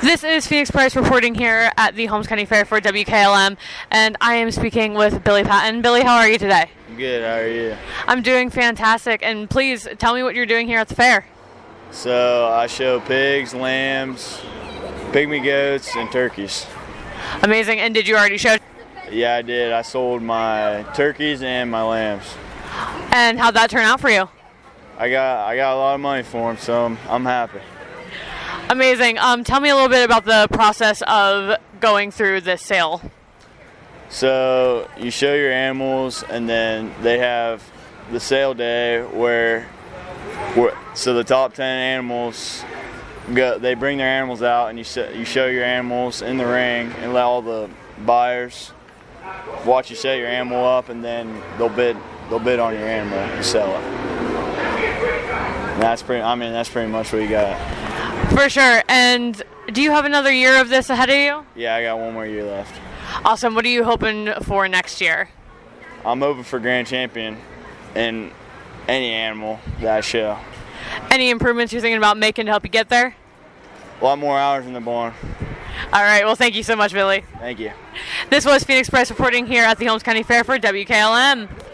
This is Phoenix Price reporting here at the Holmes County Fair for WKLM, and I am speaking with Billy Patton. Billy, how are you today? Good, how are you? I'm doing fantastic, and please tell me what you're doing here at the fair. So I show pigs, lambs, pygmy goats, and turkeys. Amazing, and did you already show? Yeah, I did. I sold my turkeys and my lambs. And how'd that turn out for you? I got a lot of money for them, so I'm happy. Amazing. Tell me a little bit about the process of going through this sale. So you show your animals, and then they have the sale day where so the top 10 animals go. They bring their animals out, and you show your animals in the ring, and let all the buyers watch you set your animal up, and then they'll bid on your animal and sell it. And that's pretty much what you got. For sure. And do you have another year of this ahead of you? Yeah, I got one more year left. Awesome. What are you hoping for next year? I'm hoping for grand champion in any animal that I show. Any improvements you're thinking about making to help you get there? A lot more hours in the barn. All right. Well, thank you so much, Billy. Thank you. This was Phoenix Price reporting here at the Holmes County Fair for WKLM.